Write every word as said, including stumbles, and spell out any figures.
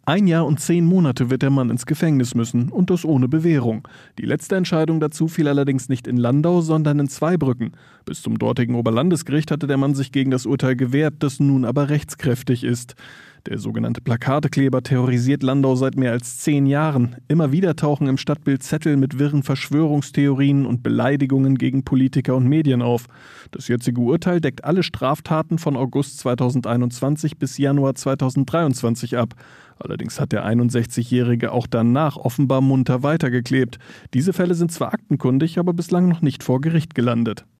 Ein Jahr und zehn Monate wird der Mann ins Gefängnis müssen und das ohne Bewährung. Die letzte Entscheidung dazu fiel allerdings nicht in Landau, sondern in Zweibrücken. Bis zum dortigen Oberlandesgericht hatte der Mann sich gegen das Urteil gewehrt, das nun aber rechtskräftig ist. Der sogenannte Plakatekleber terrorisiert Landau seit mehr als zehn Jahren. Immer wieder tauchen im Stadtbild Zettel mit wirren Verschwörungstheorien und Beleidigungen gegen Politiker und Medien auf. Das jetzige Urteil deckt alle Straftaten von August zweitausendeinundzwanzig bis Januar zweitausenddreiundzwanzig ab. Allerdings hat der einundsechzigjährige auch danach offenbar munter weitergeklebt. Diese Fälle sind zwar aktenkundig, aber bislang noch nicht vor Gericht gelandet.